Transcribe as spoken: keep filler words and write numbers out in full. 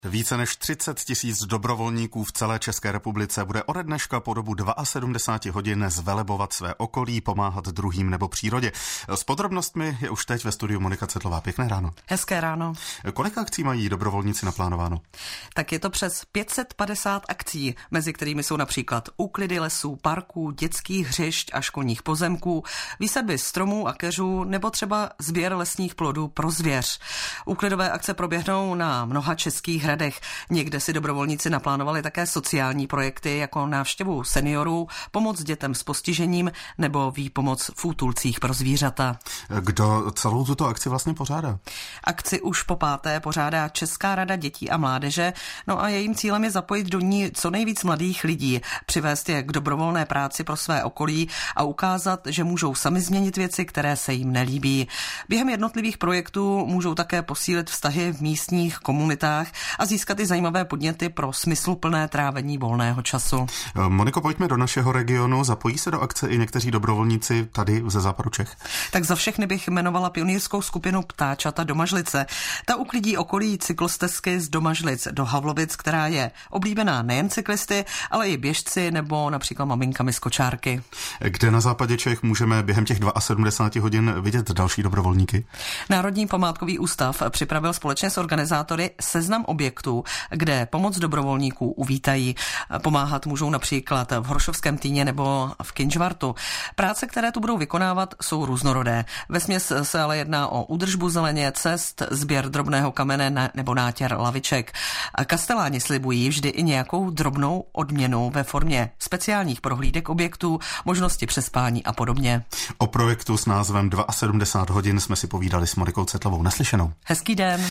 Více než třicet tisíc dobrovolníků v celé České republice bude ode dneška po dobu sedmdesát dva hodin zvelebovat své okolí, pomáhat druhým nebo přírodě. S podrobnostmi je už teď ve studiu Monika Cetlová. Pěkné ráno. Hezké ráno. Kolik akcí mají dobrovolníci naplánováno? Tak je to přes pět set padesát akcí, mezi kterými jsou například úklidy lesů, parků, dětských hřišť a školních pozemků, výsadby stromů a keřů nebo třeba sběr lesních plodů pro zvěř. Úklidové akce proběhnou na mnoha českých hradech. Někde si dobrovolníci naplánovali také sociální projekty jako návštěvu seniorů, pomoc dětem s postižením nebo výpomoc v útulcích pro zvířata. Kdo celou tuto akci vlastně pořádá? Akci už po páté pořádá Česká rada dětí a mládeže, no a jejím cílem je zapojit do ní co nejvíc mladých lidí, přivést je k dobrovolné práci pro své okolí a ukázat, že můžou sami změnit věci, které se jim nelíbí. Během jednotlivých projektů můžou také posílit vztahy v místních komunitách a získat i zajímavé podněty pro smysluplné trávení volného času. Moniko, pojďme do našeho regionu. Zapojí se do akce i někteří dobrovolníci tady ze západu Čech? Tak za všechny bych jmenovala pionýrskou skupinu Ptáčata Domažlice. Ta uklidí okolí cyklostezky z Domažlic do Havlovic, která je oblíbená nejen cyklisty, ale i běžci nebo například maminkami z kočárky. Kde na západě Čech můžeme během těch sedmdesáti dva hodin vidět další dobrovolníky? Národní památkový ústav připravil společně s organizátory seznam objektů, kde pomoc dobrovolníků uvítají. Pomáhat můžou například v Horšovském Týně nebo v Kynžvartu. Práce, které tu budou vykonávat, jsou různorodé. Vesměs se ale jedná o údržbu zeleně, cest, sběr drobného kamene nebo nátěr laviček. Kasteláni slibují vždy i nějakou drobnou odměnu ve formě speciálních prohlídek objektů, možnosti přespání a podobně. O projektu s názvem sedmdesát dva hodin jsme si povídali s Monikou Cetlovou. Naslyšenou. Hezký den.